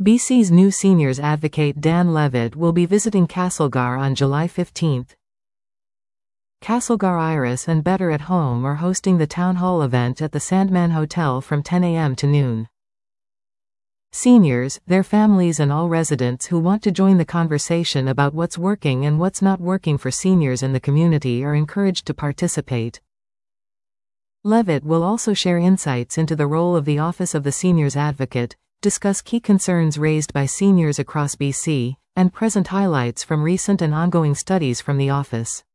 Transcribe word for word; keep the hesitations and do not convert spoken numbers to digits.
B C's new seniors advocate Dan Levitt will be visiting Castlegar on July fifteenth. Castlegar Iris and Better at Home are hosting the Town Hall event at the Sandman Hotel from ten a m to noon. Seniors, their families and all residents who want to join the conversation about what's working and what's not working for seniors in the community are encouraged to participate. Levitt will also share insights into the role of the Office of the Seniors Advocate, discuss key concerns raised by seniors across B C, and present highlights from recent and ongoing studies from the office.